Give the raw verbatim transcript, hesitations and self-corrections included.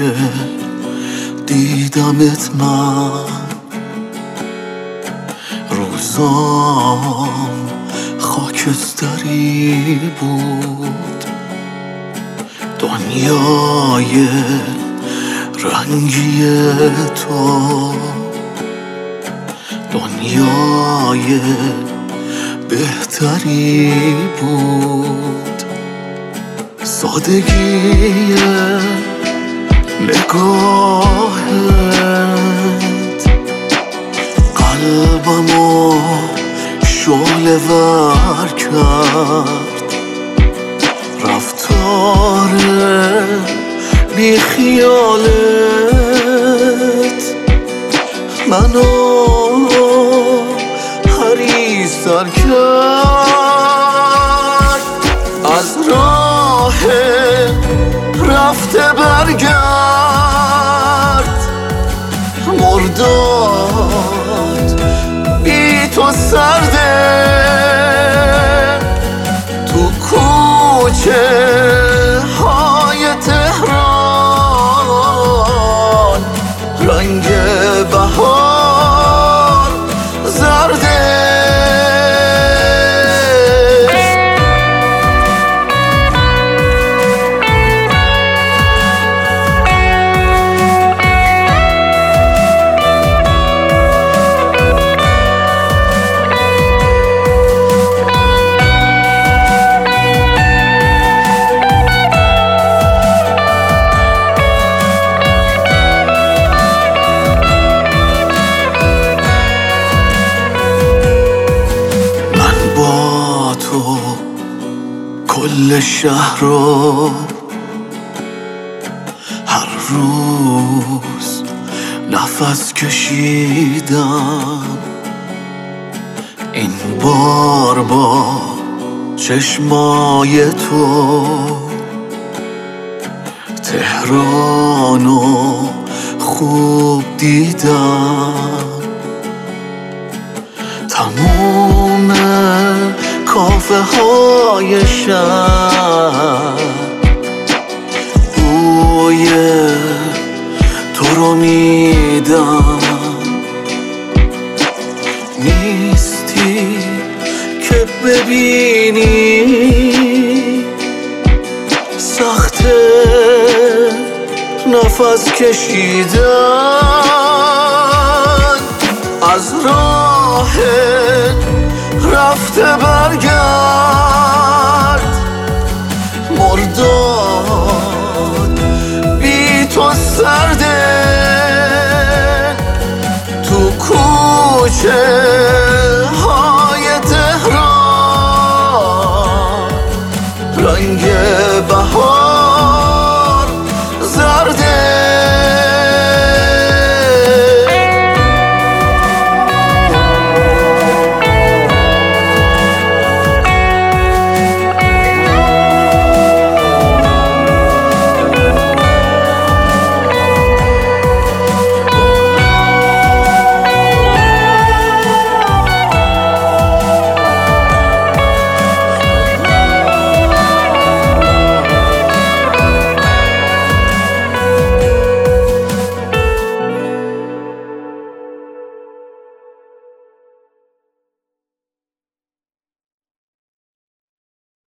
که دیدمت من روزام خاکستری بود، دنیای رنگی تو، دنیای بهتری بود. سادگی نگاهت قلبمو شعله ور کرد، رفتار بی خیالت منو حریص‌تر کرد. از راه رفته برگرد، مرداد بی تو سرده، تو کوچه های تهران رنگ بهار زرده. کل شهر رو هر روز نفس کشیدم، این بار با چشمای تو تهرانو خوب دیدم. تموم کافه های شهر بوی تو رو میدم، نیستی که ببینی سخته نفس کشیدن. از راه رفته برگرد، مرداد بی تو سرده، تو کوچه